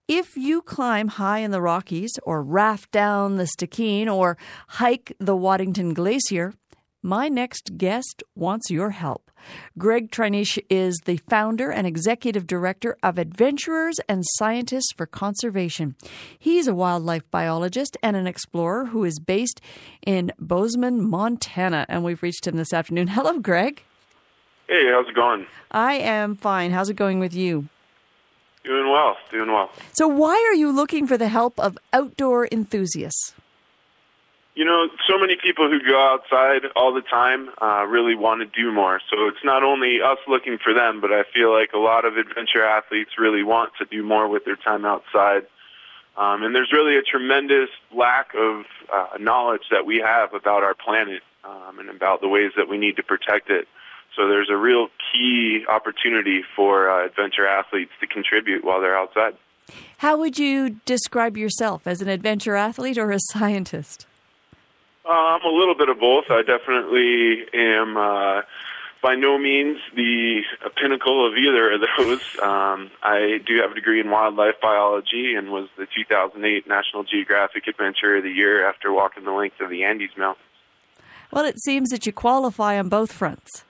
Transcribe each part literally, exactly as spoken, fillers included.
If you climb high in the Rockies or raft down the Stikine or hike the Waddington Glacier, my next guest wants your help. Greg Trinish is the founder and executive director of Adventurers and Scientists for Conservation. He's a wildlife biologist and an explorer who is based in Bozeman, Montana, and we've reached him this afternoon. Hello, Greg. Hey, how's it going? I am fine. How's it going with you? Doing well, doing well. So why are you looking for the help of outdoor enthusiasts? You know, so many people who go outside all the time uh, really want to do more. So it's not only us looking for them, but I feel like a lot of adventure athletes really want to do more with their time outside. Um, and there's really a tremendous lack of uh, knowledge that we have about our planet um, and about the ways that we need to protect it. So there's a real key opportunity for uh, adventure athletes to contribute while they're outside. How would you describe yourself, as an adventure athlete or a scientist? Uh, I'm a little bit of both. I definitely am uh, by no means the pinnacle of either of those. Um, I do have a degree in wildlife biology and was the two thousand eight National Geographic Adventurer of the Year after walking the length of the Andes Mountains. Well, it seems that you qualify on both fronts.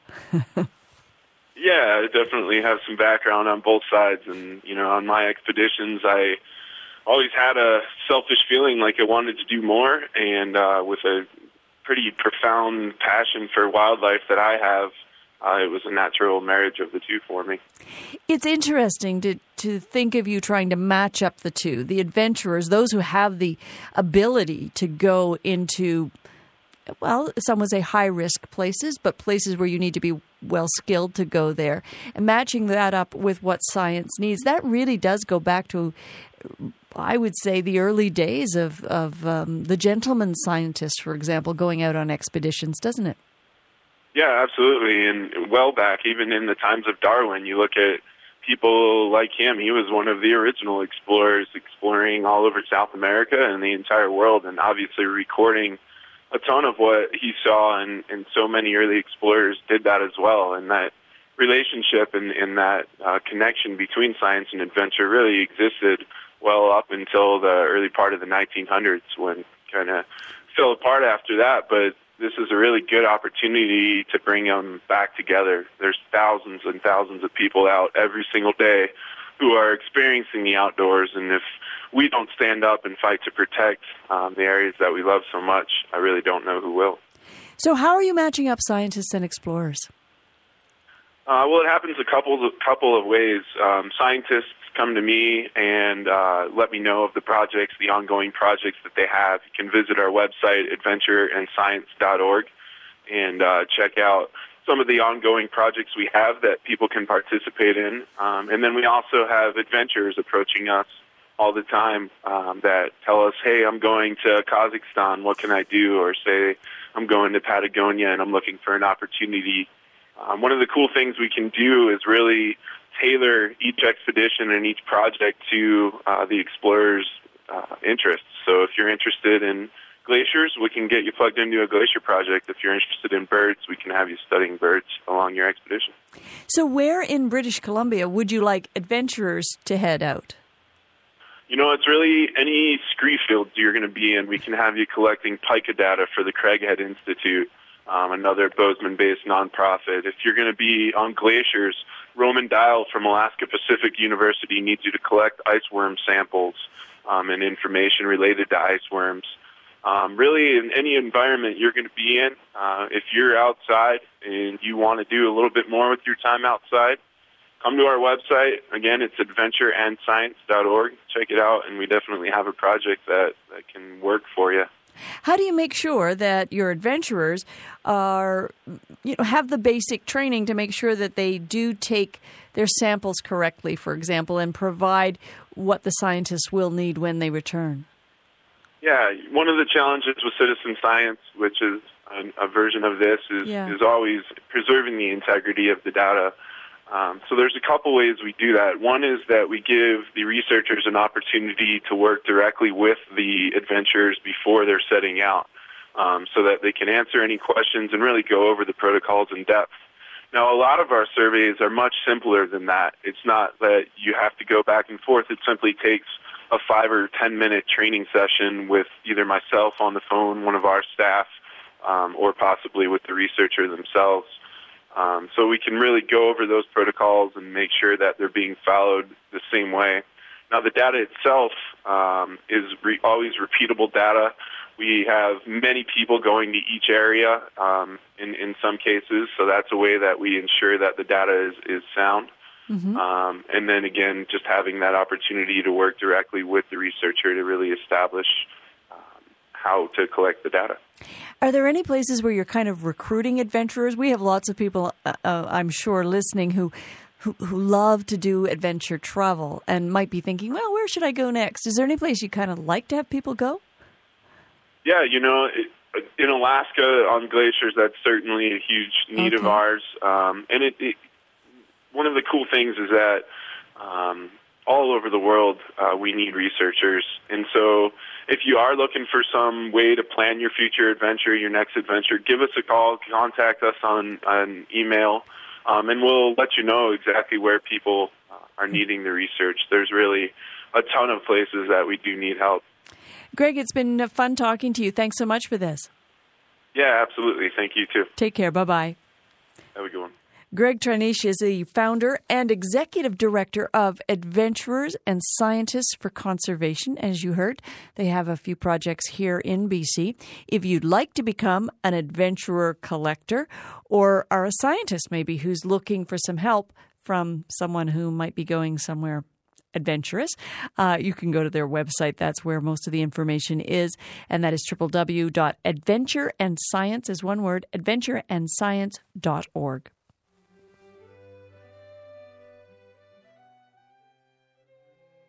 Yeah, I definitely have some background on both sides. And, you know, on my expeditions, I always had a selfish feeling like I wanted to do more. And uh, with a pretty profound passion for wildlife that I have, uh, it was a natural marriage of the two for me. It's interesting to, to think of you trying to match up the two, the adventurers, those who have the ability to go into, well, some would say high-risk places, but places where you need to be well-skilled to go there. And matching that up with what science needs, that really does go back to, I would say, the early days of, of um, the gentleman scientist, for example, going out on expeditions, doesn't it? Yeah, absolutely. And well back, even in the times of Darwin, you look at people like him. He was one of the original explorers, exploring all over South America and the entire world, and obviously recording a ton of what he saw, and, and so many early explorers did that as well. And that relationship and, and that uh, connection between science and adventure really existed well up until the early part of the nineteen hundreds, when kind of fell apart after that. But this is a really good opportunity to bring them back together. There's thousands and thousands of people out every single day who are experiencing the outdoors, and if we don't stand up and fight to protect um, the areas that we love so much, I really don't know who will. So how are you matching up scientists and explorers? Uh, well, it happens a couple of, couple of ways. Um, scientists come to me and uh, let me know of the projects, the ongoing projects that they have. You can visit our website, adventure and science dot org, and uh, check out some of the ongoing projects we have that people can participate in. Um, and then we also have adventurers approaching us all the time um, that tell us, hey, I'm going to Kazakhstan, what can I do? Or say, I'm going to Patagonia and I'm looking for an opportunity. Um, one of the cool things we can do is really tailor each expedition and each project to uh, the explorer's uh, interests. So if you're interested in glaciers, we can get you plugged into a glacier project. If you're interested in birds, we can have you studying birds along your expedition. So where in British Columbia would you like adventurers to head out? You know, it's really any scree field you're going to be in. We can have you collecting pica data for the Craighead Institute, um, another Bozeman-based nonprofit. If you're going to be on glaciers, Roman Dial from Alaska Pacific University needs you to collect ice worm samples um, and information related to ice worms. Um, really, in any environment you're going to be in, uh, if you're outside and you want to do a little bit more with your time outside, come to our website. Again, it's adventure and science dot org. Check it out, and we definitely have a project that, that can work for you. How do you make sure that your adventurers are, you know, have the basic training to make sure that they do take their samples correctly, for example, and provide what the scientists will need when they return? Yeah, one of the challenges with citizen science, which is a, a version of this, is, yeah. is always preserving the integrity of the data. Um, so there's a couple ways we do that. One is that we give the researchers an opportunity to work directly with the adventurers before they're setting out, um, so that they can answer any questions and really go over the protocols in depth. Now, a lot of our surveys are much simpler than that. It's not that you have to go back and forth. It simply takes a five or ten minute training session with either myself on the phone, one of our staff, um, or possibly with the researcher themselves. Um, so we can really go over those protocols and make sure that they're being followed the same way. Now, the data itself um, is re- always repeatable data. We have many people going to each area um, in, in some cases, so that's a way that we ensure that the data is, is sound. Mm-hmm. Um, and then, again, just having that opportunity to work directly with the researcher to really establish um, how to collect the data. Are there any places where you're kind of recruiting adventurers? We have lots of people, uh, uh, I'm sure, listening who, who who love to do adventure travel and might be thinking, well, where should I go next? Is there any place you kind of like to have people go? Yeah, you know, it, in Alaska on glaciers, that's certainly a huge need okay. of ours. Um, and it, it, one of the cool things is that um, all over the world, uh, we need researchers. And so if you are looking for some way to plan your future adventure, your next adventure, give us a call, contact us on, on email, um, and we'll let you know exactly where people uh, are needing the research. There's really a ton of places that we do need help. Greg, it's been fun talking to you. Thanks so much for this. Yeah, absolutely. Thank you, too. Take care. Bye-bye. Have a good one. Greg Tranish is the founder and executive director of Adventurers and Scientists for Conservation. As you heard, they have a few projects here in B C. If you'd like to become an adventurer collector or are a scientist maybe who's looking for some help from someone who might be going somewhere adventurous, uh, you can go to their website. That's where most of the information is, and that is w w w dot adventure and science is one word, adventure and science dot org.